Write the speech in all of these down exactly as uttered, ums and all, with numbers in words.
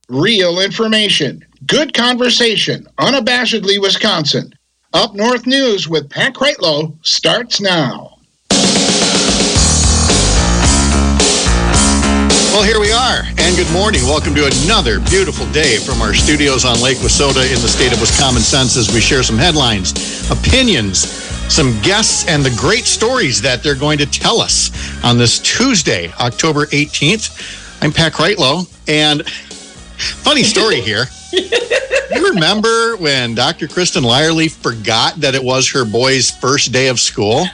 Real information, good conversation, unabashedly Wisconsin. Up North News with Pat Kreitlow starts now. Well, here we are, and good morning. Welcome to another beautiful day from our studios on Lake Wissota in the state of Wisconsin as we share some headlines, opinions, some guests, and the great stories that they're going to tell us on this Tuesday, October eighteenth. I'm Pat Kreitlow, and funny story here. You remember when Doctor Kristen Lyerly forgot that it was her boy's first day of school?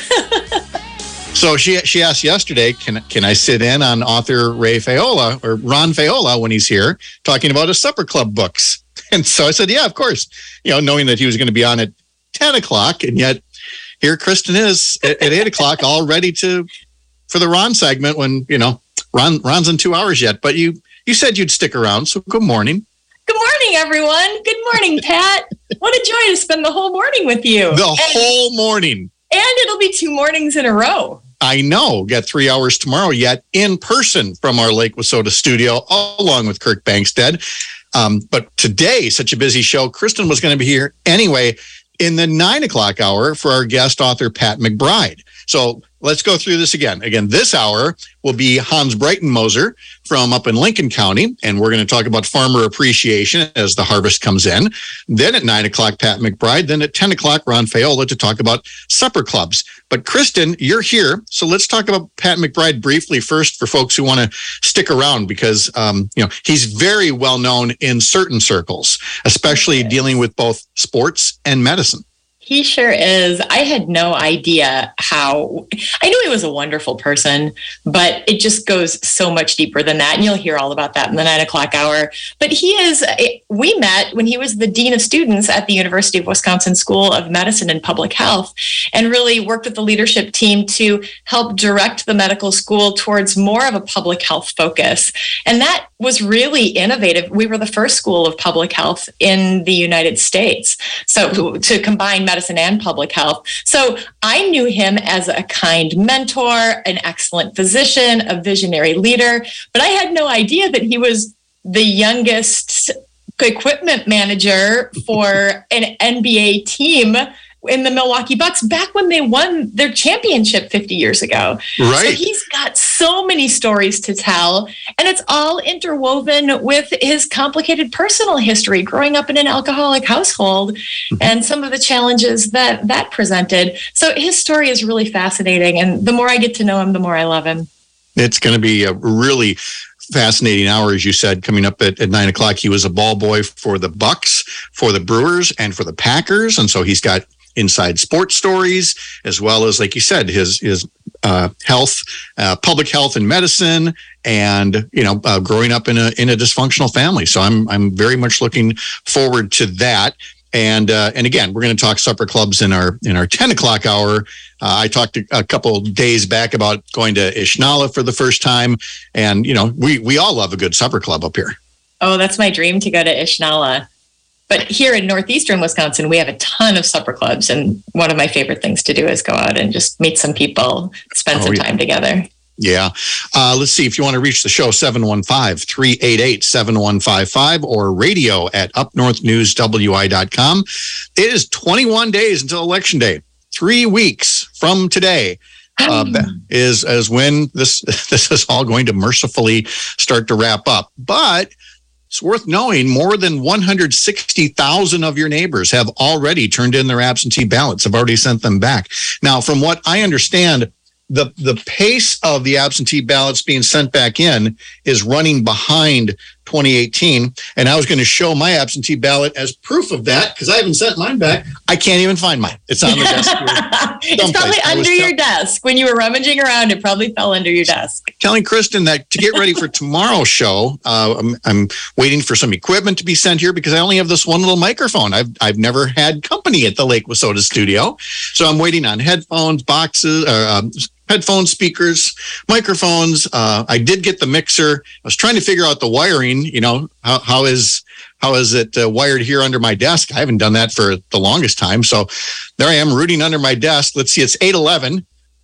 So she she asked yesterday, can can I sit in on author Ray Faiola or Ron Faiola when he's here talking about his supper club books? And so I said, yeah, of course. You know, knowing that he was going to be on at ten o'clock, and yet here Kristen is at, at eight o'clock, all ready to for the Ron segment. When you know Ron Ron's in two hours yet, but you you said you'd stick around. So good morning. Good morning, everyone. Good morning, Pat. What a joy to spend the whole morning with you. The and, whole morning. And it'll be two mornings in a row. I know. Got three hours tomorrow yet in person from our Lake Wissota studio, along with Kirk Bankstead. Um, but today, such a busy show. Kristen was going to be here anyway in the nine o'clock hour for our guest author, Pat McBride. So let's go through this again. Again, this hour will be Hans Breitenmoser from up in Lincoln County, and we're going to talk about farmer appreciation as the harvest comes in. Then at nine o'clock, Pat McBride. Then at ten o'clock, Ron Faiola to talk about supper clubs. But Kristen, you're here, so let's talk about Pat McBride briefly first for folks who want to stick around, because um, you know he's very well known in certain circles, especially dealing with both sports and medicine. He sure is. I had no idea how. I knew he was a wonderful person, but it just goes so much deeper than that. And you'll hear all about that in the nine o'clock hour. But he is, we met when he was the Dean of Students at the University of Wisconsin School of Medicine and Public Health, and really worked with the leadership team to help direct the medical school towards more of a public health focus. And that was really innovative. We were the first school of public health in the United States. So to combine medicine medicine and public health. So I knew him as a kind mentor, an excellent physician, a visionary leader, but I had no idea that he was the youngest equipment manager for an N B A team in the Milwaukee Bucks back when they won their championship fifty years ago. Right. So he's got so many stories to tell, and it's all interwoven with his complicated personal history growing up in an alcoholic household mm-hmm. and some of the challenges that that presented. So his story is really fascinating, and the more I get to know him, the more I love him. It's going to be a really fascinating hour, as you said, coming up at, at nine o'clock. He was a ball boy for the Bucks, for the Brewers, and for the Packers, and so he's got inside sports stories, as well as, like you said, his his uh, health, uh, public health and medicine, and you know, uh, growing up in a in a dysfunctional family. So I'm I'm very much looking forward to that. And uh, and again, we're going to talk supper clubs in our in our ten o'clock hour. Uh, I talked a, a couple of days back about going to Ishnala for the first time, and you know, we we all love a good supper club up here. Oh, that's my dream, to go to Ishnala. But here in northeastern Wisconsin, we have a ton of supper clubs. And one of my favorite things to do is go out and just meet some people, spend oh, some yeah. time together. Yeah. Uh, let's see. If you want to reach the show, seven one five, three eight eight, seven one five five or radio at up north news w i dot com. It is twenty-one days until Election Day. Three weeks from today uh, is, is when this, this is all going to mercifully start to wrap up. But it's worth knowing more than one hundred sixty thousand of your neighbors have already turned in their absentee ballots, have already sent them back. Now, from what I understand, the, the pace of the absentee ballots being sent back in is running behind twenty eighteen. And I was going to show my absentee ballot as proof of that, because I haven't sent mine back. I can't even find mine. It's on the desk here. It's probably under your tell- desk. When you were rummaging around, it probably fell under your desk. Telling Kristen that to get ready for tomorrow's show, uh, I'm, I'm waiting for some equipment to be sent here, because I only have this one little microphone. I've I've never had company at the Lake Wissota studio. So I'm waiting on headphones, boxes, uh, um, headphones, speakers, microphones. Uh, I did get the mixer. I was trying to figure out the wiring. You know, how, how is how is it uh, wired here under my desk? I haven't done that for the longest time. So there I am rooting under my desk. Let's see, it's eight eleven.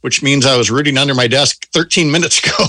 which means I was rooting under my desk thirteen minutes ago.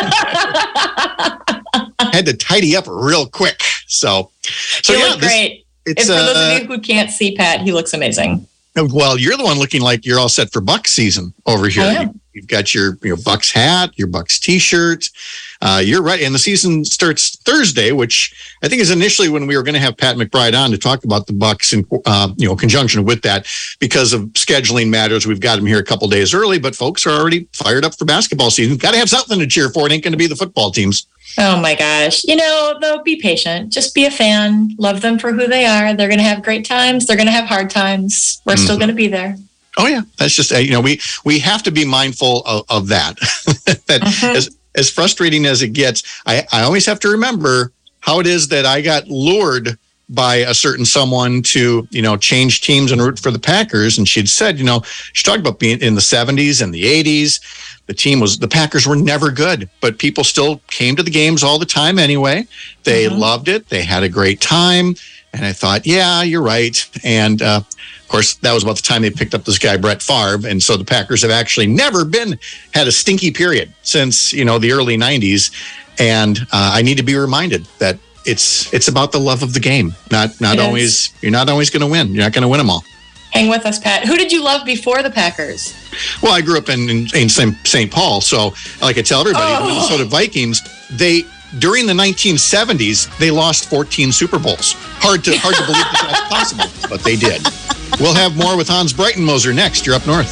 Had to tidy up real quick. So, so you yeah, look great. It's, and for those uh, of you who can't see Pat, he looks amazing. Well, you're the one looking like you're all set for Bucks season over here. I am. You've got your, your Bucks hat, your Bucks T-shirt. Uh, you're right. And the season starts Thursday, which I think is initially when we were going to have Pat McBride on to talk about the Bucks in uh, you know conjunction with that. Because of scheduling matters, we've got him here a couple days early, but folks are already fired up for basketball season. Got to have something to cheer for. It ain't going to be the football teams. Oh my gosh. You know, though, be patient. Just be a fan. Love them for who they are. They're going to have great times. They're going to have hard times. We're mm-hmm. still going to be there. Oh, yeah. That's just, you know, we we have to be mindful of, of that. that mm-hmm. as, as frustrating as it gets, I, I always have to remember how it is that I got lured by a certain someone to, you know, change teams and root for the Packers. And she'd said, you know, she talked about being in the seventies and the eighties. The team was, the Packers were never good, but people still came to the games all the time anyway. They mm-hmm. loved it. They had a great time. And I thought, yeah, you're right. And uh, of course, that was about the time they picked up this guy, Brett Favre. And so the Packers have actually never been, had a stinky period since, you know, the early nineties. And uh, I need to be reminded that it's it's about the love of the game. Not not always, you're not always going to win. You're not going to win them all. Hang with us, Pat. Who did you love before the Packers? Well, I grew up in, in, in Saint Paul. So like I tell everybody, oh. the Minnesota Vikings, they, during the nineteen seventies, they lost fourteen Super Bowls. Hard to hard to believe that that's possible, but they did. We'll have more with Hans Breitenmoser next. You're up north.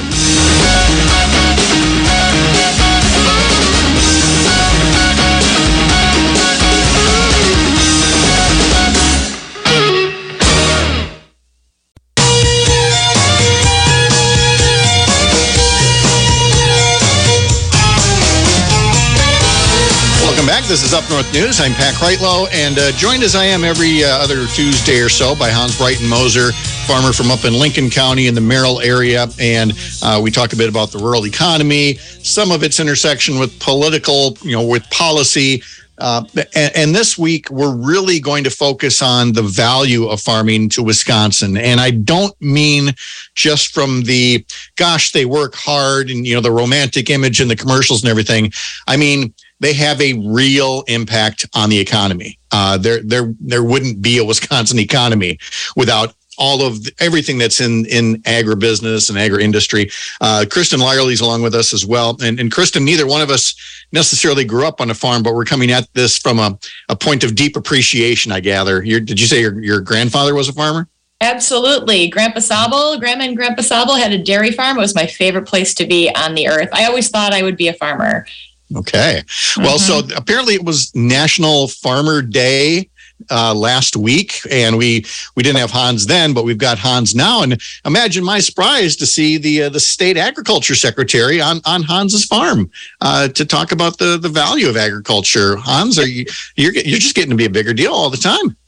This is Up North News. I'm Pat Kreitlow, and uh, joined as I am every uh, other Tuesday or so by Hans Breitenmoser, farmer from up in Lincoln County in the Merrill area. And uh, we talk a bit about the rural economy, some of its intersection with political, you know, with policy. Uh, and, and this week, we're really going to focus on the value of farming to Wisconsin. And I don't mean just from the, gosh, they work hard and, you know, the romantic image and the commercials and everything. I mean, they have a real impact on the economy. Uh, there, there, there wouldn't be a Wisconsin economy without all of the, everything that's in, in agribusiness and agri-industry. Uh, Kristen Lyerly's along with us as well. And, and Kristen, neither one of us necessarily grew up on a farm, but we're coming at this from a, a point of deep appreciation, I gather. You're, did you say your, your grandfather was a farmer? Absolutely. Grandpa Sabel, Grandma and Grandpa Sabel had a dairy farm. It was my favorite place to be on the earth. I always thought I would be a farmer. Okay. Well, mm-hmm. so apparently it was National Farmer Day uh, last week, and we we didn't have Hans then, but we've got Hans now. And imagine my surprise to see the uh, the state agriculture secretary on on Hans's farm uh, to talk about the the value of agriculture. Hans, are you you're you're just getting to be a bigger deal all the time?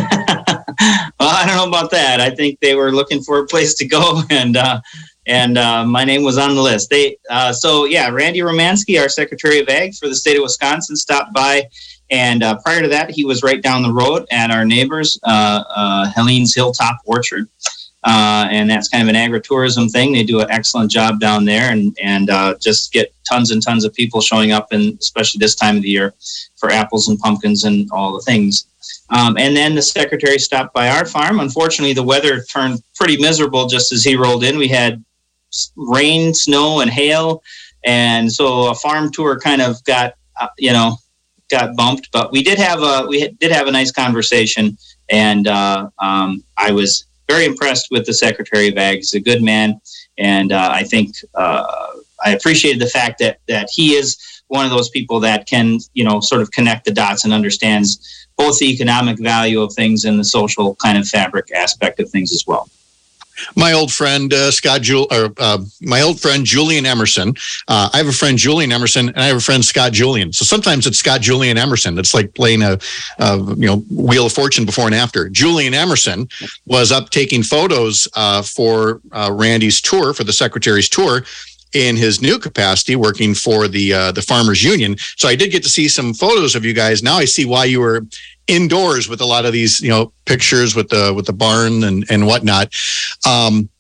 Well, I don't know about that. I think they were looking for a place to go, and. Uh, And uh, my name was on the list. They uh, so yeah, Randy Romanski, our Secretary of Ag for the state of Wisconsin, stopped by, and uh, prior to that, he was right down the road at our neighbors, uh, uh, Helene's Hilltop Orchard, uh, and that's kind of an agritourism thing. They do an excellent job down there, and and uh, just get tons and tons of people showing up, and especially this time of the year for apples and pumpkins and all the things. Um, and then the secretary stopped by our farm. Unfortunately, the weather turned pretty miserable just as he rolled in. We had rain, snow, and hail, and so a farm tour kind of got, uh, you know, got bumped. But we did have a we did have a nice conversation, and uh, um, I was very impressed with the Secretary of Ag. He's a good man, and uh, I think uh, I appreciated the fact that that he is one of those people that can, you know, sort of connect the dots and understands both the economic value of things and the social kind of fabric aspect of things as well. My old friend uh, Scott Jul- or uh, my old friend Julian Emerson. Uh, I have a friend Julian Emerson, and I have a friend Scott Julian. So sometimes it's Scott Julian Emerson. It's like playing a, a you know Wheel of Fortune before and after. Julian Emerson was up taking photos uh, for uh, Randy's tour, for the Secretary's tour, in his new capacity, working for the uh, the Farmers Union. So I did get to see some photos of you guys. Now I see why you were indoors with a lot of these, you know, pictures with the with the barn and and whatnot. Um,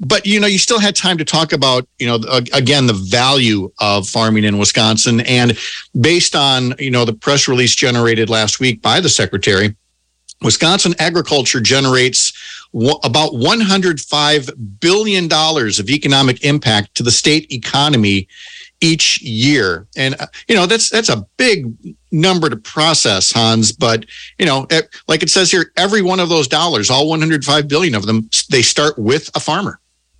but, you know, you still had time to talk about, you know, again, the value of farming in Wisconsin. And based on, you know, the press release generated last week by the secretary, Wisconsin agriculture generates w- about one hundred five billion dollars of economic impact to the state economy each year. And, uh, you know, that's that's a big number to process, Hans. But, you know, it, like it says here, every one of those dollars, all one hundred five billion of them, they start with a farmer.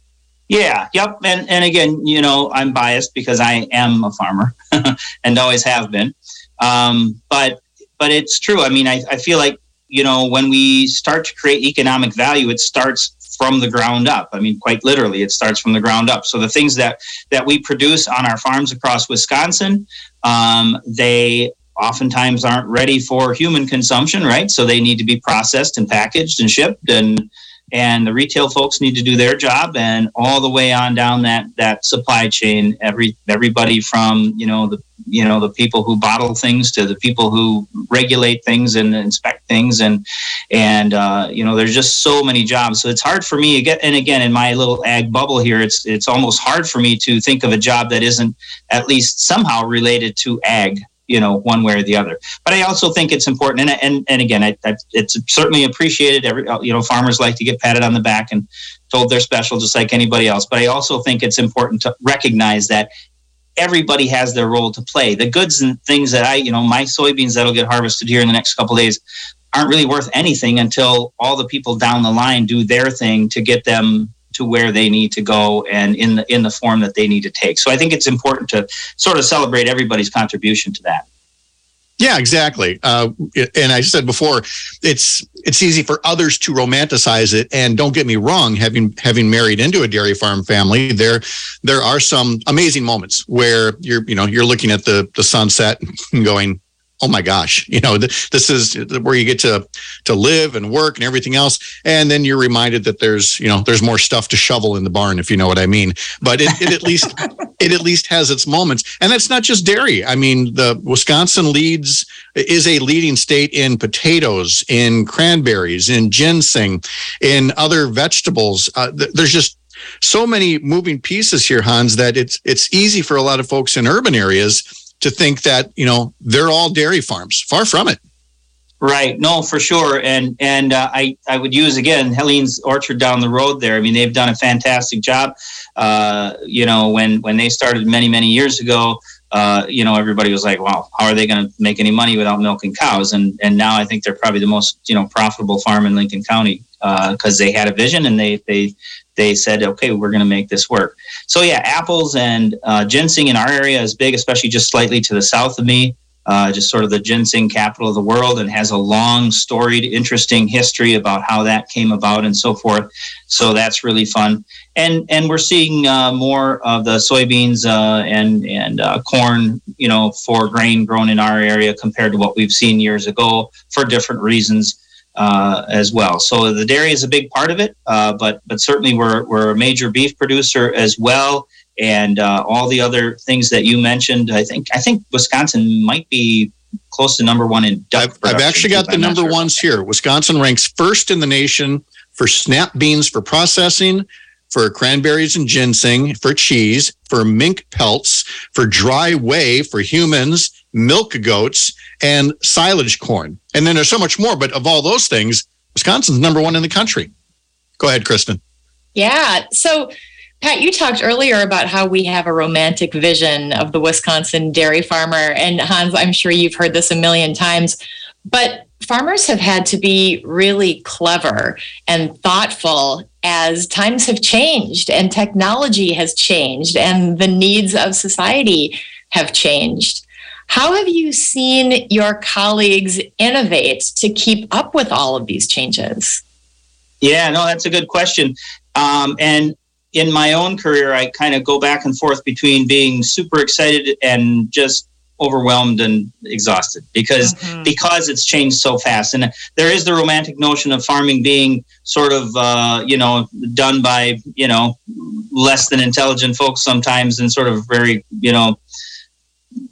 Yeah, yep. And, and again, you know, I'm biased because I am a farmer and always have been. Um, but but it's true. I mean, I, I feel like, you know, when we start to create economic value, it starts from the ground up. I mean, quite literally, it starts from the ground up. So the things that, that we produce on our farms across Wisconsin, um, they oftentimes aren't ready for human consumption, right? So they need to be processed and packaged and shipped, and and the retail folks need to do their job, and all the way on down that that supply chain. Every everybody from you know the you know the people who bottle things to the people who regulate things and inspect things, and and uh, you know there's just so many jobs. So it's hard for me again and again in my little ag bubble here. It's it's almost hard for me to think of a job that isn't at least somehow related to ag, you know, one way or the other. But I also think it's important, and and, and again, I, I, it's certainly appreciated. Every you know, farmers like to get patted on the back and told they're special, just like anybody else. But I also think it's important to recognize that everybody has their role to play. The goods and things that I, you know, my soybeans that'll get harvested here in the next couple of days aren't really worth anything until all the people down the line do their thing to get them to where they need to go and in the in the form that they need to take. So I think it's important to sort of celebrate everybody's contribution to that. Yeah, exactly. Uh, and I said before, it's it's easy for others to romanticize it. And don't get me wrong, having having married into a dairy farm family, there there are some amazing moments where you're you know you're looking at the the sunset and going, oh my gosh, you know, th- this is where you get to to live and work and everything else. And then you're reminded that there's, you know, there's more stuff to shovel in the barn, if you know what I mean. But it, it at least it at least has its moments. And that's not just dairy. I mean, the Wisconsin leads is a leading state in potatoes, in cranberries, in ginseng, in other vegetables. Uh, th- there's just so many moving pieces here, Hans, that it's it's easy for a lot of folks in urban areas to think that, you know, they're all dairy farms. Far from it. Right. No, for sure. And and uh, I, I would use, again, Helene's Orchard down the road there. I mean, they've done a fantastic job. Uh, you know, when, when they started many, many years ago, uh, you know, everybody was like, wow, how are they going to make any money without milking cows? And and now I think they're probably the most, you know, profitable farm in Lincoln County because uh, they had a vision and they they they said, okay, we're going to make this work. So yeah, apples and uh, ginseng in our area is big, especially just slightly to the south of me, uh, just sort of the ginseng capital of the world, and has a long, storied, interesting history about how that came about and so forth. So that's really fun. And and we're seeing uh, more of the soybeans uh, and and uh, corn, you know, for grain grown in our area compared to what we've seen years ago for different reasons. Uh, as well. So the dairy is a big part of it, uh, but but certainly we're we're a major beef producer as well, and uh, all the other things that you mentioned. I think I think Wisconsin might be close to number one in duck I've, production. I've actually got the number sure. ones here. Wisconsin ranks first in the nation for snap beans for processing, for cranberries and ginseng, for cheese, for mink pelts, for dry whey for humans, milk goats, and silage corn. And then there's so much more, but of all those things, Wisconsin's number one in the country. Go ahead, Kristen. Yeah. So, Pat, you talked earlier about how we have a romantic vision of the Wisconsin dairy farmer. And Hans, I'm sure you've heard this a million times, but farmers have had to be really clever and thoughtful as times have changed and technology has changed and the needs of society have changed. How have you seen your colleagues innovate to keep up with all of these changes? Yeah, no, that's a good question. Um, and in my own career, I kind of go back and forth between being super excited and just overwhelmed and exhausted because mm-hmm. because it's changed so fast. And there is the romantic notion of farming being sort of, uh, you know, done by, you know, less than intelligent folks sometimes and sort of very, you know,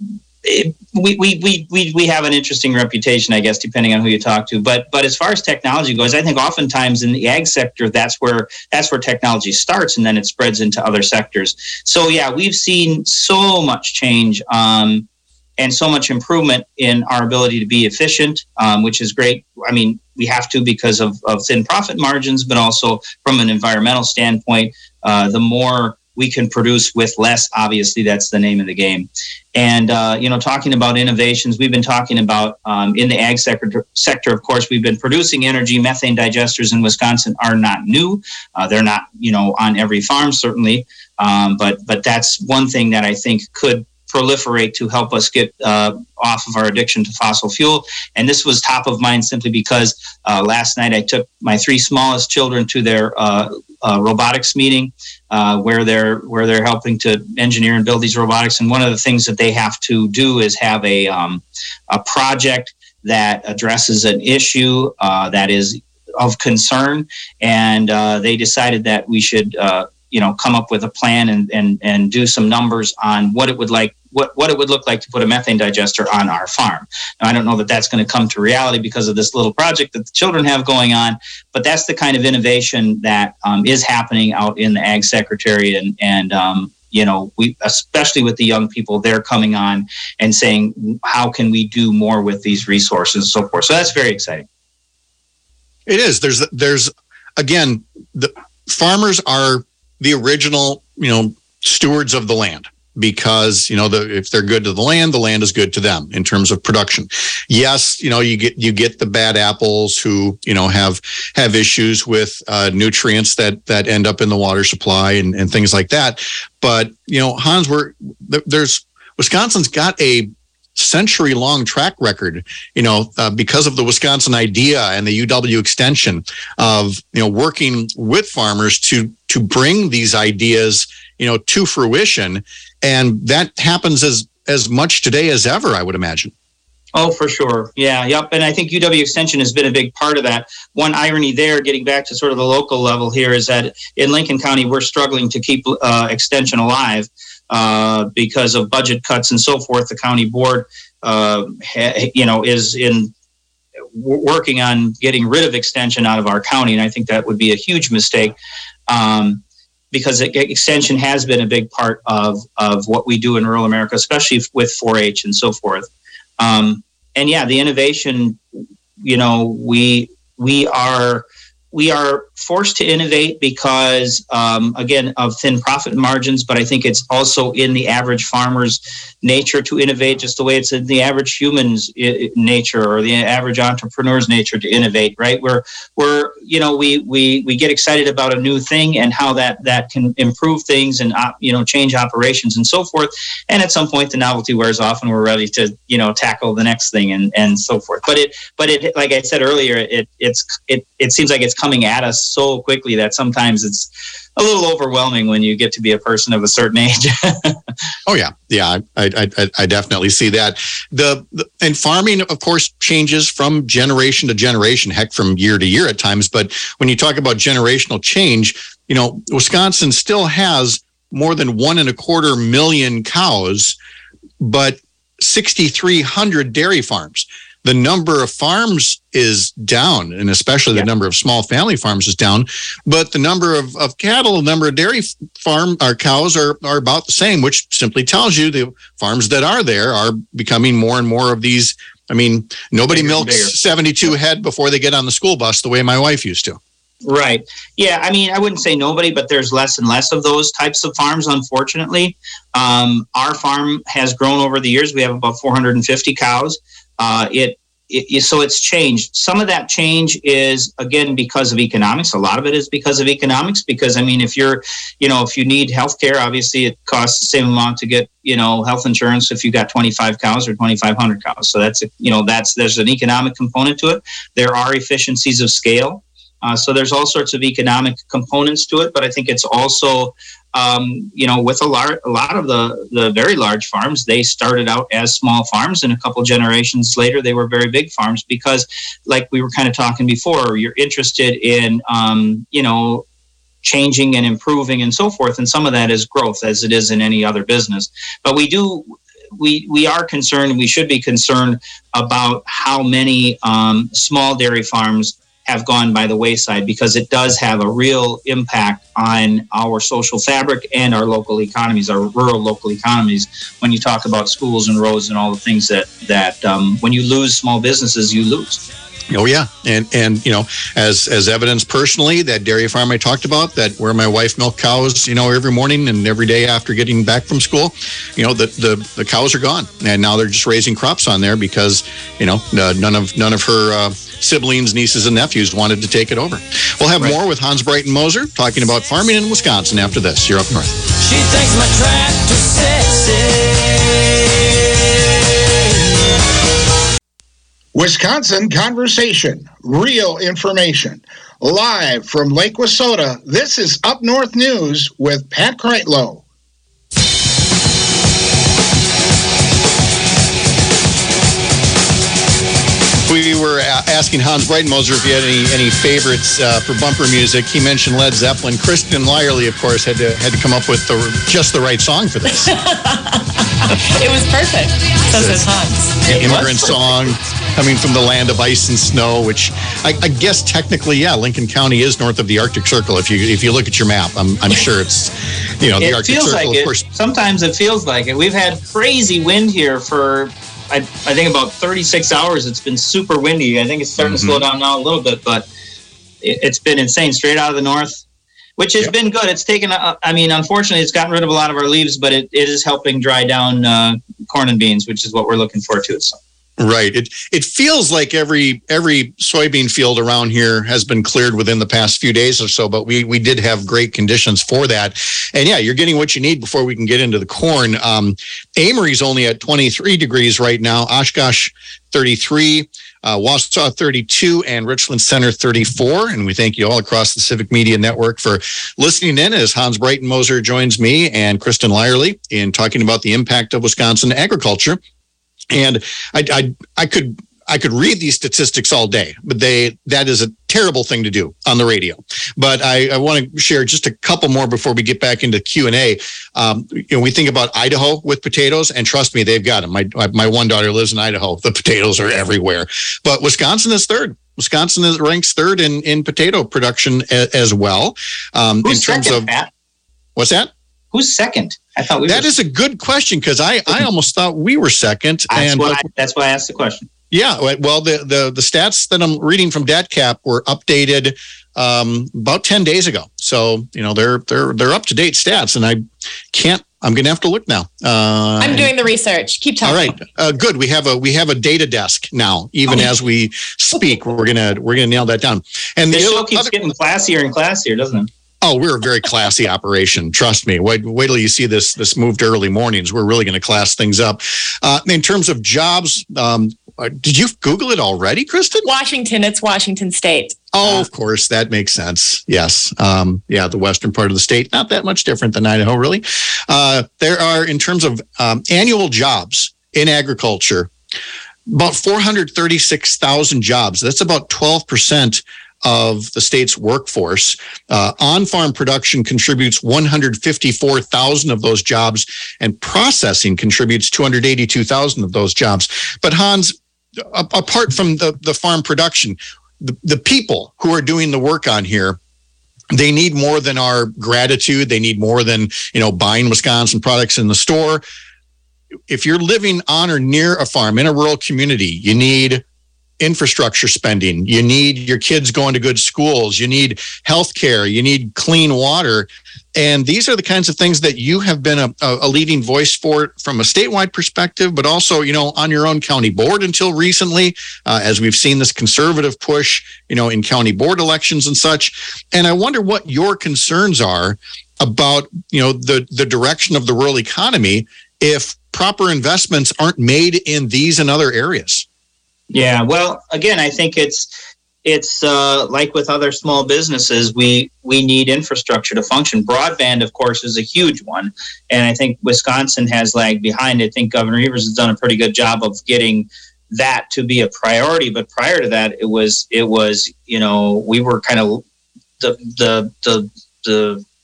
it, we, we, we, we, we have an interesting reputation, I guess, depending on who you talk to. But but as far as technology goes, I think oftentimes in the ag sector, that's where that's where technology starts, and then it spreads into other sectors. So yeah, we've seen so much change um, and so much improvement in our ability to be efficient, um, which is great. I mean, we have to because of, of thin profit margins, but also from an environmental standpoint, uh, the more we can produce with less, obviously, that's the name of the game. And, uh, you know, talking about innovations, we've been talking about um, in the ag sector, sector, of course, we've been producing energy. Methane digesters in Wisconsin are not new. Uh, they're not, you know, on every farm, certainly. Um, but but that's one thing that I think could proliferate to help us get uh, off of our addiction to fossil fuel. And this was top of mind simply because uh, last night I took my three smallest children to their uh, uh, robotics meeting uh, where they're where they're helping to engineer and build these robotics. And one of the things that they have to do is have a um, a project that addresses an issue uh, that is of concern. And uh, they decided that we should uh, you know, come up with a plan and, and, and do some numbers on what it would like, what, what it would look like to put a methane digester on our farm. Now, I don't know that that's going to come to reality because of this little project that the children have going on, but that's the kind of innovation that um, is happening out in the ag secretary. And, and um, you know, we, especially with the young people, they're coming on and saying, how can we do more with these resources and so forth. So that's very exciting. It is. There's, there's, again, the farmers are the original, you know, stewards of the land because, you know, the, if they're good to the land, the land is good to them in terms of production. Yes, you know, you get you get the bad apples who, you know, have have issues with uh, nutrients that that end up in the water supply and, and things like that. But, you know, Hans, we're there's Wisconsin's got a century-long track record, you know, uh, because of the Wisconsin idea and the U W extension of, you know, working with farmers to to bring these ideas, you know, to fruition. And that happens as as much today as ever, I would imagine. Oh, for sure. Yeah. Yep. And I think U W Extension has been a big part of that. One irony there, getting back to sort of the local level here, is that in Lincoln County, we're struggling to keep uh, Extension alive. Uh, because of budget cuts and so forth. The county board, uh, ha, you know, is in w- working on getting rid of Extension out of our county, and I think that would be a huge mistake um, because it, Extension has been a big part of of what we do in rural America, especially with four H and so forth. Um, and yeah, the innovation, you know, we we are. We are forced to innovate because, um, again, of thin profit margins, but I think it's also in the average farmer's nature to innovate, just the way it's in the average human's nature or the average entrepreneur's nature to innovate, right? We're, we're you know, we we we get excited about a new thing and how that, that can improve things and, uh, you know, change operations and so forth. And at some point, the novelty wears off and we're ready to, you know, tackle the next thing and, and so forth. But it, but it, like I said earlier, it it's it it seems like it's coming at us so quickly that sometimes it's a little overwhelming when you get to be a person of a certain age. Oh yeah, yeah, I, I I definitely see that. The, the and farming, of course, changes from generation to generation, heck, from year to year at times. But when you talk about generational change, you know, Wisconsin still has more than one and a quarter million cows, but sixty-three hundred dairy farms. The number of farms is down, and especially the yeah. number of small family farms is down. But the number of, of cattle, the number of dairy farm or cows are, are about the same, which simply tells you the farms that are there are becoming more and more of these. I mean, nobody bigger milks seventy-two head before they get on the school bus the way my wife used to. Right. Yeah. I mean, I wouldn't say nobody, but there's less and less of those types of farms, unfortunately. Um, our farm has grown over the years. We have about four hundred fifty cows. Uh, it, it so it's changed. Some of that change is, again, because of economics. A lot of it is because of economics, because, I mean, if you're, you know, if you need health care, obviously it costs the same amount to get, you know, health insurance if you got twenty-five cows or twenty-five hundred cows. So that's, you know, that's, there's an economic component to it. There are efficiencies of scale. Uh, so there's all sorts of economic components to it, but I think it's also, um, you know, with a, lar- a lot of the, the very large farms, they started out as small farms, and a couple generations later, they were very big farms because, like we were kind of talking before, you're interested in, um, you know, changing and improving and so forth, and some of that is growth, as it is in any other business. But we do, we we are concerned. We should be concerned about how many um, small dairy farms have gone by the wayside, because it does have a real impact on our social fabric and our local economies, our rural local economies. When you talk about schools and roads and all the things that that um, when you lose small businesses, you lose. Oh yeah, and and you know, as as evidence personally, that dairy farm I talked about, that where my wife milked cows, you know, every morning and every day after getting back from school, you know, the the, the cows are gone, and now they're just raising crops on there because, you know, uh, none of none of her uh, siblings, nieces, and nephews wanted to take it over. We'll have right. more with Hans Breitenmoser talking about farming in Wisconsin after this. You're up north. She thinks my tractor sexy. Wisconsin Conversation, real information. Live from Lake Wissota, this is Up North News with Pat Kreitlow. We were asking Hans Breitenmoser if he had any any favorites uh, for bumper music. He mentioned Led Zeppelin. Kristen Lyerly, of course, had to had to come up with the, just the right song for this. It was perfect. So says Hans. An immigrant song coming from the land of ice and snow, which I, I guess technically, yeah, Lincoln County is north of the Arctic Circle. If you if you look at your map, I'm I'm sure it's, you know, the it Arctic feels Circle. Like of it. course, sometimes it feels like it. We've had crazy wind here for. I, I think about thirty-six hours. It's been super windy. I think it's starting mm-hmm. to slow down now a little bit, but it, it's been insane straight out of the north, which has yep. been good. It's taken, uh, I mean, unfortunately, it's gotten rid of a lot of our leaves, but it, it is helping dry down uh, corn and beans, which is what we're looking for too. So. Right. It it feels like every every soybean field around here has been cleared within the past few days or so, but we we did have great conditions for that. And yeah, you're getting what you need before we can get into the corn. Um, Amory's only at twenty-three degrees right now. Oshkosh thirty-three, uh, Wausau thirty-two, and Richland Center thirty-four. And we thank you all across the Civic Media Network for listening in as Hans Breitenmoser joins me and Kristen Lyerly in talking about the impact of Wisconsin agriculture. And I, I, I could, I could read these statistics all day, but they, that is a terrible thing to do on the radio. But I, I want to share just a couple more before we get back into Q and A. Um, you know, we think about Idaho with potatoes, and trust me, they've got them. My, my one daughter lives in Idaho. The potatoes are everywhere, but Wisconsin is third. Wisconsin is ranks third in, in potato production a, as well. Um, Who's in terms second, of Pat? What's that? Who's second? I thought we that were is a good question, because I, I almost thought we were second. That's, and why but, I, that's why I asked the question. Yeah, well, the, the, the stats that I'm reading from DATCAP were updated um, about ten days ago. So, you know, they're they're they're up to date stats, and I can't. I'm going to have to look now. Uh, I'm doing the research. Keep talking. All right, uh, good. We have a we have a data desk now. Even oh. as we speak, we're gonna we're gonna nail that down. And the, the show other, keeps getting classier and classier, doesn't it? Oh, we're a very classy operation. Trust me. Wait, wait till you see this this move to early mornings. We're really going to class things up. Uh, in terms of jobs, um, did you Google it already, Kristen? Washington. It's Washington State. Oh, of course. That makes sense. Yes. Um, yeah, the western part of the state, not that much different than Idaho, really. Uh, there are, in terms of um, annual jobs in agriculture, about four hundred thirty-six thousand jobs. That's about twelve percent of the state's workforce. Uh, on-farm production contributes one hundred fifty-four thousand of those jobs, and processing contributes two hundred eighty-two thousand of those jobs. But Hans, a- apart from the, the farm production, the, the people who are doing the work on here, they need more than our gratitude. They need more than, you know, buying Wisconsin products in the store. If you're living on or near a farm in a rural community, you need infrastructure spending. You need your kids going to good schools. You need healthcare. You need clean water. And these are the kinds of things that you have been a, a leading voice for from a statewide perspective, but also, you know, on your own county board until recently, uh, as we've seen this conservative push, you know, in county board elections and such. And I wonder what your concerns are about, you know, the, the direction of the rural economy if proper investments aren't made in these and other areas. Yeah, well, again, I think it's it's uh, like with other small businesses, we we need infrastructure to function. Broadband, of course, is a huge one, and I think Wisconsin has lagged behind. I think Governor Evers has done a pretty good job of getting that to be a priority. But prior to that, it was it was you know we were kind of the the the the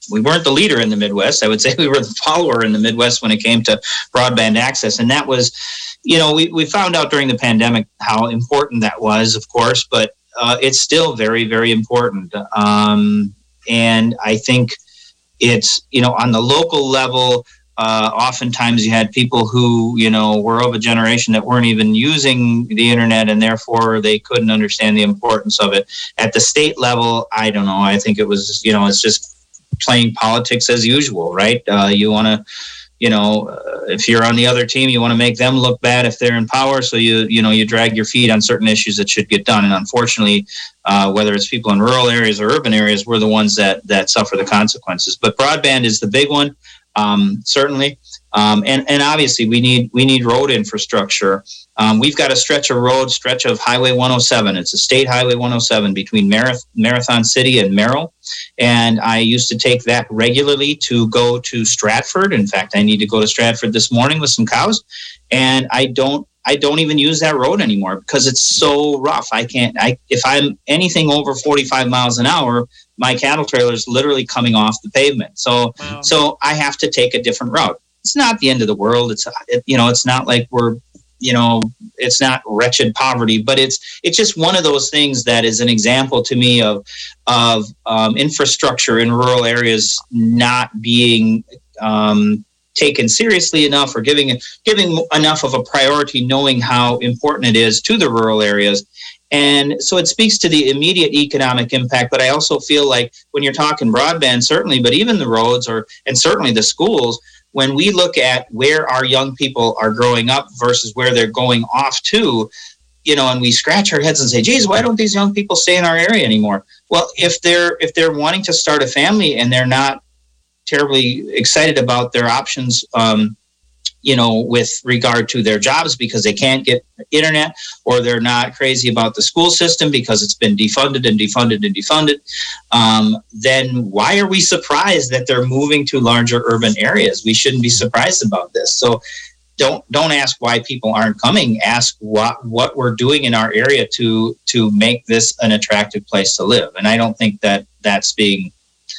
we weren't the leader in the Midwest. I would say we were the follower in the Midwest when it came to broadband access. And that was, you know, we, we found out during the pandemic how important that was, of course, but uh, it's still very, very important. Um, and I think it's, you know, on the local level, uh, oftentimes you had people who, you know, were of a generation that weren't even using the internet, and therefore they couldn't understand the importance of it. At the state level, I don't know. I think it was, you know, it's just playing politics as usual, right? Uh, you want to, you know, uh, if you're on the other team, you want to make them look bad if they're in power. So you, you know, you drag your feet on certain issues that should get done. And unfortunately, uh, whether it's people in rural areas or urban areas, we're the ones that that suffer the consequences. But broadband is the big one, um, certainly. Um, and, and obviously we need we need road infrastructure. Um, we've got a stretch of road, stretch of Highway one oh seven. It's a state Highway one oh seven between Marath- Marathon City and Merrill. And I used to take that regularly to go to Stratford. In fact, I need to go to Stratford this morning with some cows. And I don't I don't even use that road anymore because it's so rough. I can't, I if I'm anything over forty-five miles an hour, my cattle trailer is literally coming off the pavement. So, wow. so I have to take a different route. It's not the end of the world. It's, it, you know, it's not like we're, you know, it's not wretched poverty, but it's it's just one of those things that is an example to me of of um, infrastructure in rural areas not being um, taken seriously enough, or giving giving enough of a priority, knowing how important it is to the rural areas. And so it speaks to the immediate economic impact. But I also feel like when you're talking broadband, certainly, but even the roads, or and certainly the schools, when we look at where our young people are growing up versus where they're going off to, you know, and we scratch our heads and say, geez, why don't these young people stay in our area anymore? Well, if they're if they're wanting to start a family and they're not terribly excited about their options, um, you know, with regard to their jobs because they can't get internet, or they're not crazy about the school system because it's been defunded and defunded and defunded, um, then why are we surprised that they're moving to larger urban areas? We shouldn't be surprised about this. So don't don't ask why people aren't coming. Ask what what we're doing in our area to to make this an attractive place to live. And I don't think that that's being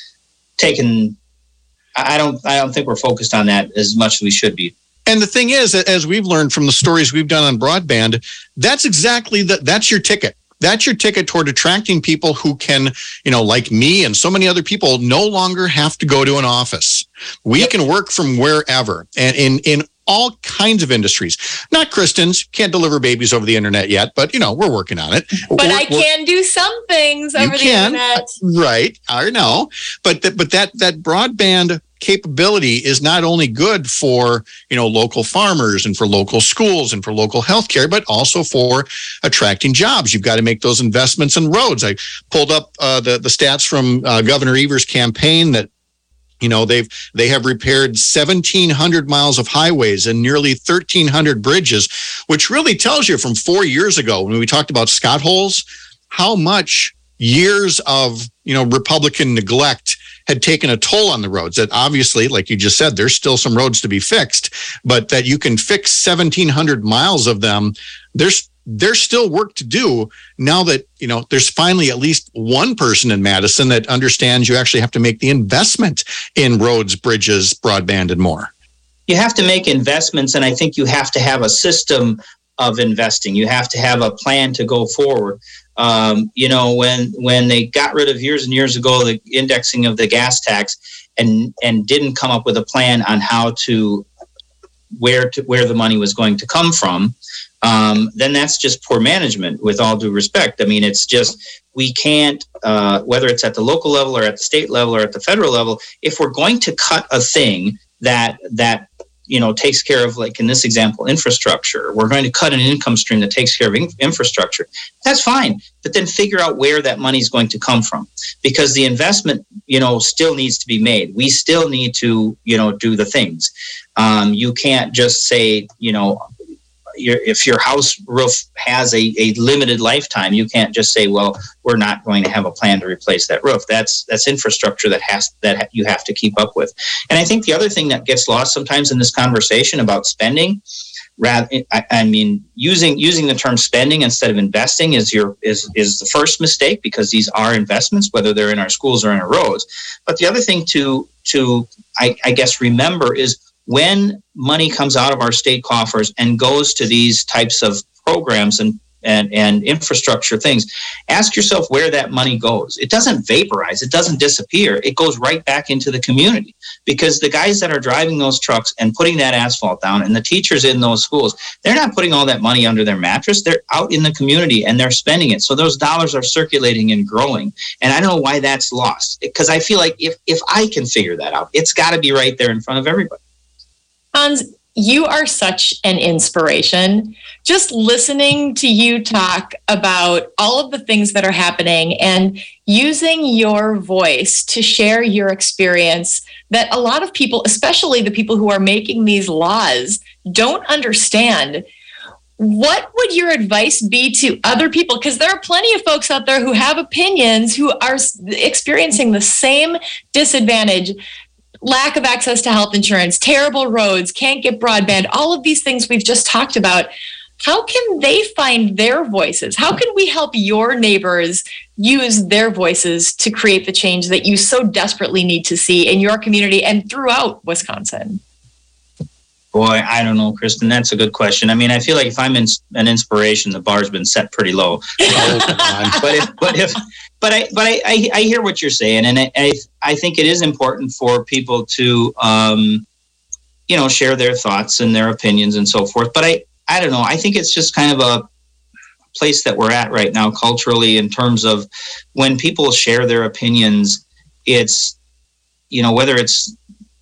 taken. I don't I don't think we're focused on that as much as we should be. And the thing is, as we've learned from the stories we've done on broadband, that's exactly the, that's your ticket. That's your ticket toward attracting people who can, you know, like me and so many other people, no longer have to go to an office. We yep. can work from wherever, and in, in all kinds of industries. Not Kristen's, can't deliver babies over the internet yet, but, you know, we're working on it. But we're, I can do some things over the can, internet. Right, I know. But, th- but that that broadband capability is not only good for, you know, local farmers and for local schools and for local healthcare, but also for attracting jobs. You've got to make those investments in roads. I pulled up uh, the the stats from uh, Governor Evers' campaign that, you know, they've they have repaired seventeen hundred miles of highways and nearly thirteen hundred bridges, which really tells you from four years ago when we talked about Scott holes, how much years of, you know, Republican neglect had taken a toll on the roads. That obviously, like you just said, there's still some roads to be fixed, but that you can fix seventeen hundred miles of them. There's there's still work to do now that, you know, there's finally at least one person in Madison that understands you actually have to make the investment in roads, bridges, broadband, and more. You have to make investments, and I think you have to have a system of investing. You have to have a plan to go forward. Um, you know, when when they got rid of years and years ago the indexing of the gas tax, and and didn't come up with a plan on how to where to where the money was going to come from, um, then that's just poor management. With all due respect, I mean, it's just we can't, uh, whether it's at the local level or at the state level or at the federal level, if we're going to cut a thing that that. you know, takes care of, like in this example, infrastructure. We're going to cut an income stream that takes care of in- infrastructure. That's fine. But then figure out where that money is going to come from, because the investment, you know, still needs to be made. We still need to, you know, do the things. Um, you can't just say, you know, your, if your house roof has a, a limited lifetime, you can't just say, well, we're not going to have a plan to replace that roof. That's that's infrastructure that has that you have to keep up with. And I think the other thing that gets lost sometimes in this conversation about spending, rather, I, I mean, using using the term spending instead of investing is your is is the first mistake, because these are investments, whether they're in our schools or in our roads. But the other thing to to I, I guess remember is when money comes out of our state coffers and goes to these types of programs and and and infrastructure things, ask yourself where that money goes. It doesn't vaporize. It doesn't disappear. It goes right back into the community, because the guys that are driving those trucks and putting that asphalt down, and the teachers in those schools, they're not putting all that money under their mattress. They're out in the community and they're spending it. So those dollars are circulating and growing. And I don't know why that's lost, because I feel like if, if I can figure that out, it's got to be right there in front of everybody. Hans, you are such an inspiration. Just listening to you talk about all of the things that are happening and using your voice to share your experience that a lot of people, especially the people who are making these laws, don't understand. What would your advice be to other people? Because there are plenty of folks out there who have opinions, who are experiencing the same disadvantage. Lack of access to health insurance, terrible roads, can't get broadband, all of these things we've just talked about. How can they find their voices? How can we help your neighbors use their voices to create the change that you so desperately need to see in your community and throughout Wisconsin? Boy, I don't know, Kristen. That's a good question. I mean, I feel like if I'm in, an inspiration, the bar's been set pretty low. but if, but if, but I, but I, I, I hear what you're saying, and I, I, I think it is important for people to, um, you know, share their thoughts and their opinions and so forth. But I, I don't know. I think it's just kind of a place that we're at right now culturally, in terms of when people share their opinions. It's, you know, whether it's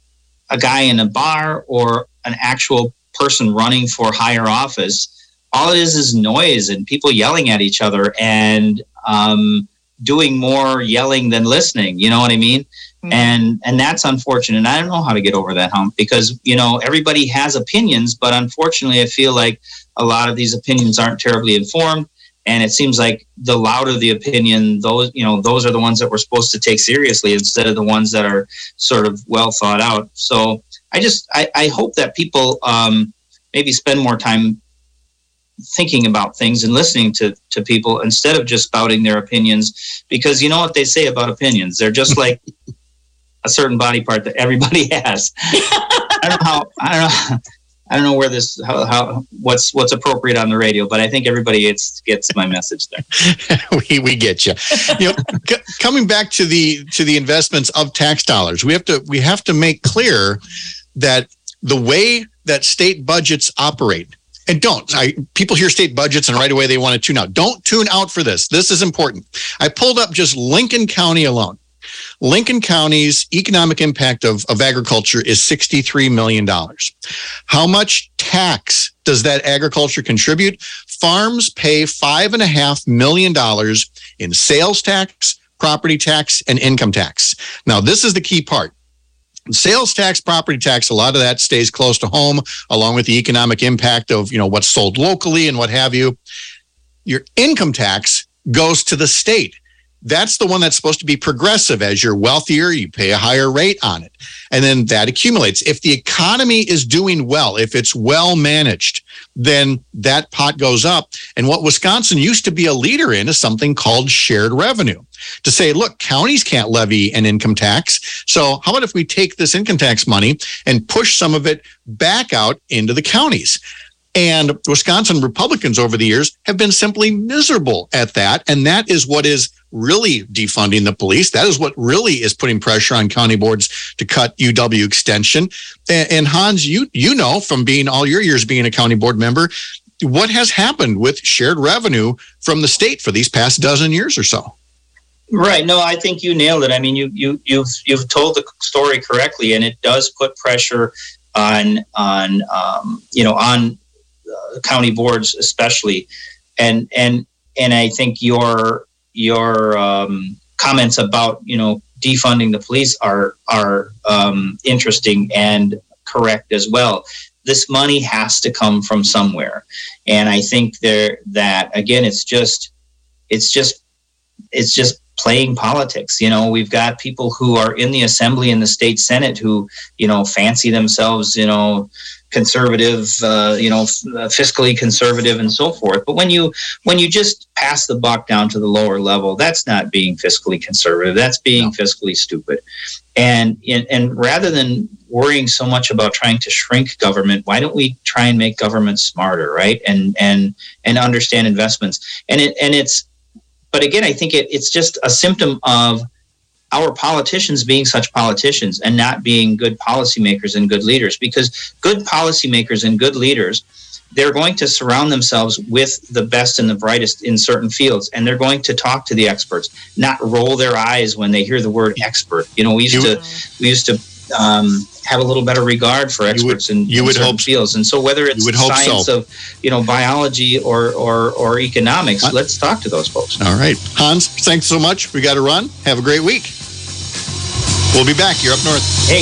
a guy in a bar or an actual person running for higher office, all it is is noise and people yelling at each other and um, doing more yelling than listening. You know what I mean? Mm-hmm. And and that's unfortunate. And I don't know how to get over that hump, because, you know, everybody has opinions, but unfortunately, I feel like a lot of these opinions aren't terribly informed. And it seems like the louder the opinion, those, you know, those are the ones that we're supposed to take seriously instead of the ones that are sort of well thought out. So I just, I, I hope that people um, maybe spend more time thinking about things and listening to, to people instead of just spouting their opinions, because you know what they say about opinions. They're just like a certain body part that everybody has. I don't know how, I don't know. I don't know where this, how, how, what's, what's appropriate on the radio, but I think everybody gets, gets my message there. we, we get you. You know, c- coming back to the, to the investments of tax dollars, we have to, we have to make clear that the way that state budgets operate, and don't, I, people hear state budgets and right away they want to tune out. Don't tune out for this. This is important. I pulled up just Lincoln County alone. Lincoln County's economic impact of, of agriculture is sixty-three million dollars. How much tax does that agriculture contribute? Farms pay five and a half million dollars in sales tax, property tax, and income tax. Now, this is the key part. Sales tax, property tax, a lot of that stays close to home, along with the economic impact of, you know, what's sold locally and what have you. Your income tax goes to the state. That's the one that's supposed to be progressive. As you're wealthier, you pay a higher rate on it. And then that accumulates. If the economy is doing well, if it's well managed, then that pot goes up. And what Wisconsin used to be a leader in is something called shared revenue. To say, look, counties can't levy an income tax. So how about if we take this income tax money and push some of it back out into the counties? And Wisconsin Republicans over the years have been simply miserable at that. And that is what is really defunding the police. That is what really is putting pressure on county boards to cut U W extension. And, and Hans, you you know from being all your years being a county board member, what has happened with shared revenue from the state for these past dozen years or so. Right. No, I think you nailed it. I mean, you you you've you've told the story correctly, and it does put pressure on on um, you know on uh, county boards especially, and and and I think your your um, comments about you know defunding the police are are um, interesting and correct as well. This money has to come from somewhere, and I think there that again, it's just it's just it's just playing politics. You know, we've got people who are in the assembly and the state senate who, you know, fancy themselves, you know, conservative, uh, you know, fiscally conservative and so forth. But when you when you just pass the buck down to the lower level, that's not being fiscally conservative. That's being no. fiscally stupid. And, and rather than worrying so much about trying to shrink government, why don't we try and make government smarter, right? And and and understand investments. And it and it's, but again, I think it, it's just a symptom of our politicians being such politicians and not being good policymakers and good leaders, because good policymakers and good leaders, they're going to surround themselves with the best and the brightest in certain fields, and they're going to talk to the experts, not roll their eyes when they hear the word expert. You know, we used to we used to um, have a little better regard for experts you would, in, you in would certain hope, fields. And so whether it's science so. of, you know, biology or or, or economics, uh, let's talk to those folks. All right. Hans, thanks so much. We got to run. Have a great week. We'll be back. You're up north. Hey.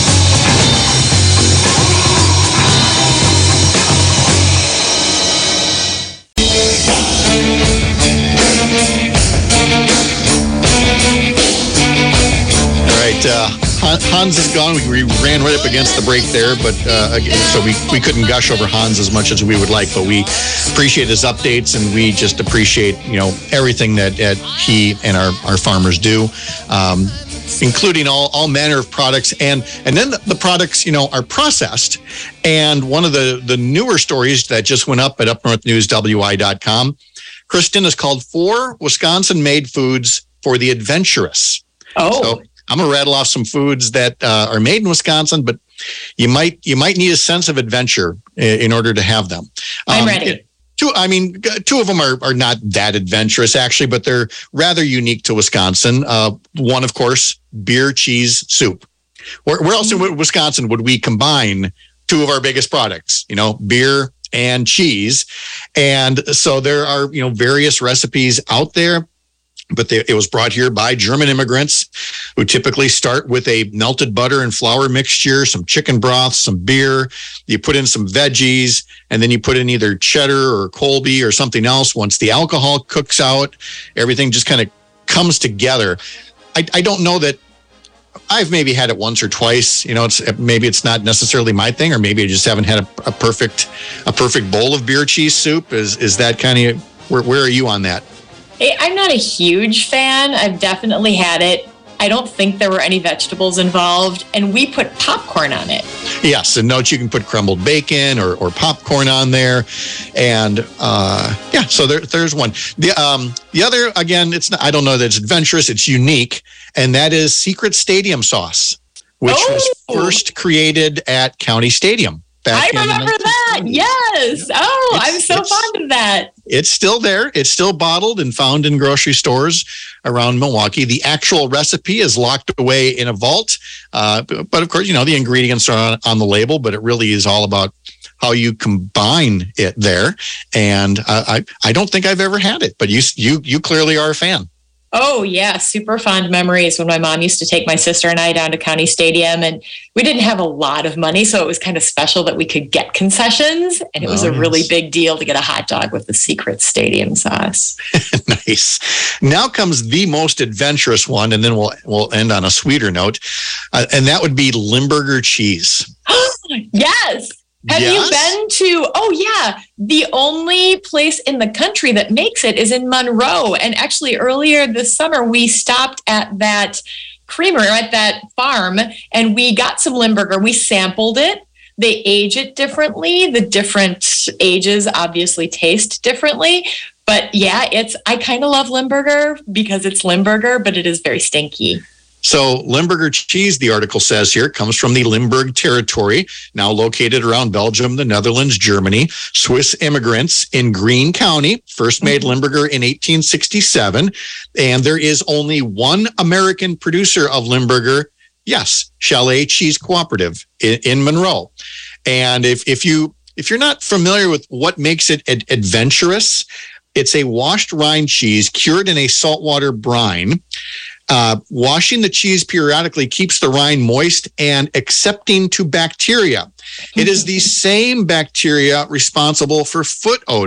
All right. Uh, Hans is gone. We ran right up against the break there, but uh, again, so we, we couldn't gush over Hans as much as we would like, but we appreciate his updates, and we just appreciate, you know, everything that, that he and our, our farmers do. Um, including all, all manner of products. And and then the, the products, you know, are processed. And one of the, the newer stories that just went up at up north news w i dot com, Kristen, is called Four Wisconsin-Made Foods for the Adventurous. Oh. So I'm going to rattle off some foods that uh, are made in Wisconsin, but you might you might need a sense of adventure in, in order to have them. I'm um, ready. It, Two, I mean, two of them are, are not that adventurous, actually, but they're rather unique to Wisconsin. Uh, one, of course, beer, cheese, soup. Where, where else in Wisconsin would we combine two of our biggest products? You know, beer and cheese. And so there are, you know, various recipes out there. But they, it was brought here by German immigrants who typically start with a melted butter and flour mixture, some chicken broth, some beer. You put in some veggies, and then you put in either cheddar or Colby or something else. Once the alcohol cooks out, everything just kind of comes together. I, I don't know that I've maybe had it once or twice. You know, it's maybe it's not necessarily my thing, or maybe I just haven't had a, a perfect a perfect bowl of beer cheese soup. Is is that kind of where where are you on that? I'm not a huge fan. I've definitely had it. I don't think there were any vegetables involved, and we put popcorn on it. Yes, and note you can put crumbled bacon or, or popcorn on there, and uh, yeah, so there, there's one. The um, the other, again, it's not, I don't know that it's adventurous. It's unique, and that is Secret Stadium sauce, which oh! was first created at County Stadium. I remember that. Yes. Oh, it's, I'm so fond of that. It's still there. It's still bottled and found in grocery stores around Milwaukee. The actual recipe is locked away in a vault. Uh, but of course, you know, the ingredients are on, on the label, but it really is all about how you combine it there. And uh, I, I don't think I've ever had it, but you, you, you clearly are a fan. Oh, yeah. Super fond memories when my mom used to take my sister and I down to County Stadium, and we didn't have a lot of money. So it was kind of special that we could get concessions. And it was oh, a yes. really big deal to get a hot dog with the Secret Stadium sauce. Nice. Now comes the most adventurous one, and then we'll we'll end on a sweeter note. Uh, and that would be Limburger cheese. Yes. Have yes. you been to, oh yeah, the only place in the country that makes it is in Monroe. And actually earlier this summer, we stopped at that creamery, at that farm, and we got some Limburger. We sampled it. They age it differently. The different ages obviously taste differently. But yeah, it's, I kind of love Limburger because it's Limburger, but it is very stinky. So Limburger cheese, the article says here, comes from the Limburg territory, now located around Belgium, the Netherlands, Germany. Swiss immigrants in Greene County first made mm-hmm. Limburger in eighteen sixty-seven. And there is only one American producer of Limburger. Yes, Chalet Cheese Cooperative in, in Monroe. And if, if, you, if you're not familiar with what makes it ad- adventurous, it's a washed rind cheese cured in a saltwater brine. Uh, washing the cheese periodically keeps the rind moist and accepting to bacteria. It is the same bacteria responsible for foot odor,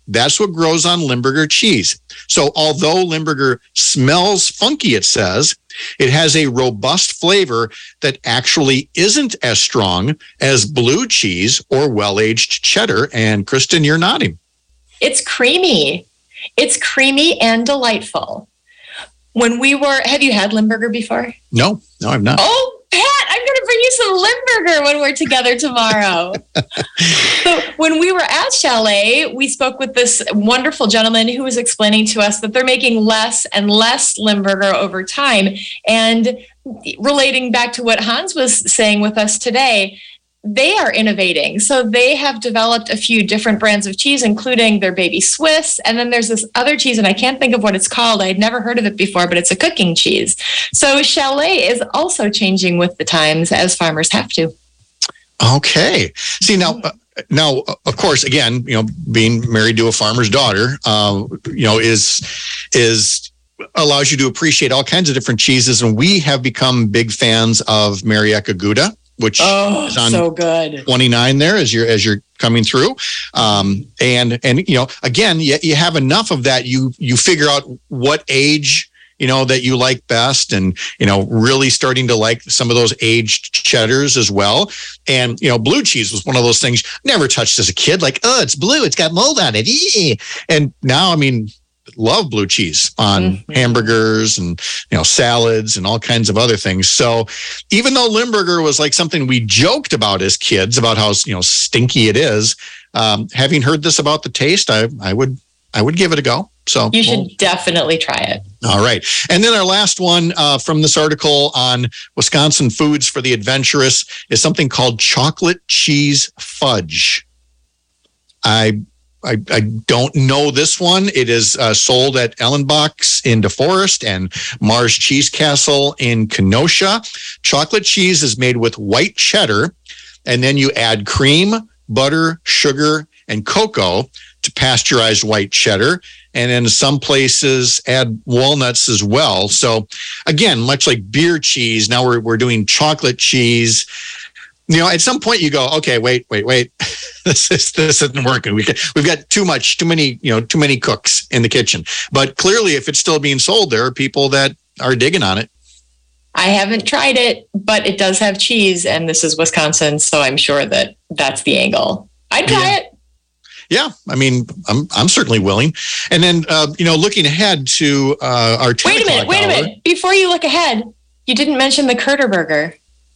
That's what grows on Limburger cheese. So although Limburger smells funky, it says, it has a robust flavor that actually isn't as strong as blue cheese or well-aged cheddar. And Kristen, you're nodding. It's creamy. It's creamy and delightful. When we were, have you had Limburger before? No, no, I've not. Oh, Pat, I'm going to bring you some Limburger when we're together tomorrow. So when we were at Chalet, we spoke with this wonderful gentleman who was explaining to us that they're making less and less Limburger over time. And relating back to what Hans was saying with us today, they are innovating. So they have developed a few different brands of cheese, including their baby Swiss. And then there's this other cheese, and I can't think of what it's called. I had never heard of it before, but it's a cooking cheese. So Chalet is also changing with the times, as farmers have to. Okay. See, now, uh, now, of course, again, you know, being married to a farmer's daughter, uh, you know, is, is, allows you to appreciate all kinds of different cheeses. And we have become big fans of Marieka Gouda, which oh, is on so good. twenty-nine there as you're as you're coming through, um, and and you know again you, you have enough of that you you figure out what age you know that you like best, and you know really starting to like some of those aged cheddars as well. And you know blue cheese was one of those things never touched as a kid, like, oh, it's blue, it's got mold on it, eee. And now I mean love blue cheese on mm-hmm. hamburgers and, you know, salads and all kinds of other things. So even though Limburger was like something we joked about as kids about how, you know, stinky it is, um, having heard this about the taste, I, I would, I would give it a go. So you should we'll, definitely try it. All right. And then our last one uh, from this article on Wisconsin foods for the adventurous is something called chocolate cheese fudge. I I, I don't know this one. It is uh, sold at Ellenbach's in DeForest and Mars Cheese Castle in Kenosha. Chocolate cheese is made with white cheddar, and then you add cream, butter, sugar, and cocoa to pasteurized white cheddar. And in some places add walnuts as well. So again, much like beer cheese, now we're we're doing chocolate cheese. You know, at some point you go, okay, wait, wait, wait. this is this isn't working. We got, we've got too much, too many, you know, too many cooks in the kitchen. But clearly, if it's still being sold, there are people that are digging on it. I haven't tried it, but it does have cheese, and this is Wisconsin, so I'm sure that that's the angle. I'd try yeah. it. Yeah, I mean, I'm I'm certainly willing. And then, uh, you know, looking ahead to uh, our ten wait a minute, wait hour, a minute. Before you look ahead, you didn't mention the Kurter Burger.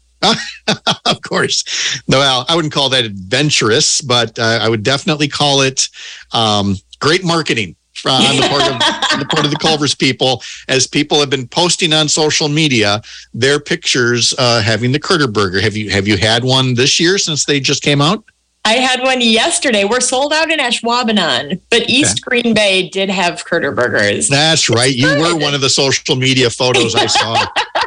Of course. Well, I wouldn't call that adventurous, but uh, I would definitely call it um, great marketing on the part of on the part of the Culver's people, as people have been posting on social media their pictures uh, having the Kurter Burger. Have you have you had one this year since they just came out? I had one yesterday. We're sold out in Ashwaubenon, but East okay. Green Bay did have Kurter Burgers. That's right. You were one of the social media photos I saw.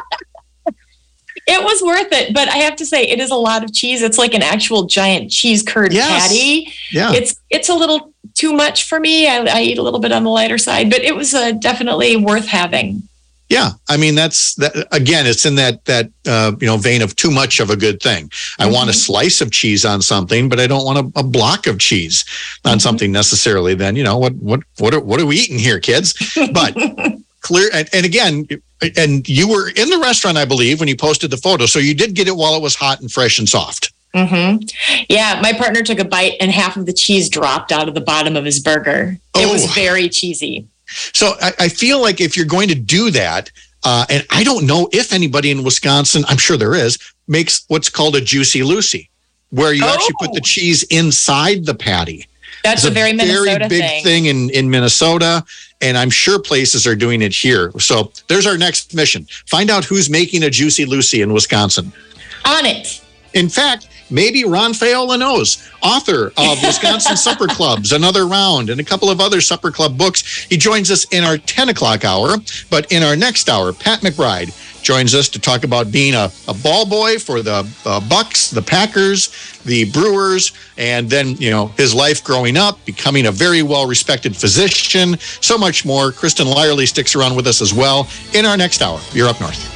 It was worth it, but I have to say, it is a lot of cheese. It's like an actual giant cheese curd yes. patty. Yeah. It's it's a little too much for me. I, I eat a little bit on the lighter side, but it was uh, definitely worth having. Yeah, I mean that's that again. It's in that that uh, you know vein of too much of a good thing. I mm-hmm. want a slice of cheese on something, but I don't want a, a block of cheese on mm-hmm. something necessarily. Then you know what what what are, what are we eating here, kids? But clear and, and again. And you were in the restaurant, I believe, when you posted the photo. So you did get it while it was hot and fresh and soft. Mm-hmm. Yeah, my partner took a bite and half of the cheese dropped out of the bottom of his burger. It oh. was very cheesy. So I, I feel like if you're going to do that, uh, and I don't know if anybody in Wisconsin, I'm sure there is, makes what's called a Juicy Lucy, where you oh. actually put the cheese inside the patty. That's it's a very Minnesota very big thing. thing in, in Minnesota, and I'm sure places are doing it here. So there's our next mission. Find out who's making a Juicy Lucy in Wisconsin. On it. In fact, maybe Ron Fayola knows, author of Wisconsin Supper Clubs, Another Round, and a couple of other Supper Club books. He joins us in our ten o'clock hour, but in our next hour, Pat McBride joins us to talk about being a, a ball boy for the uh, Bucks, the Packers, the Brewers, and then, you know, his life growing up, becoming a very well-respected physician, so much more. Kristen Lyerly sticks around with us as well in our next hour. You're Up North.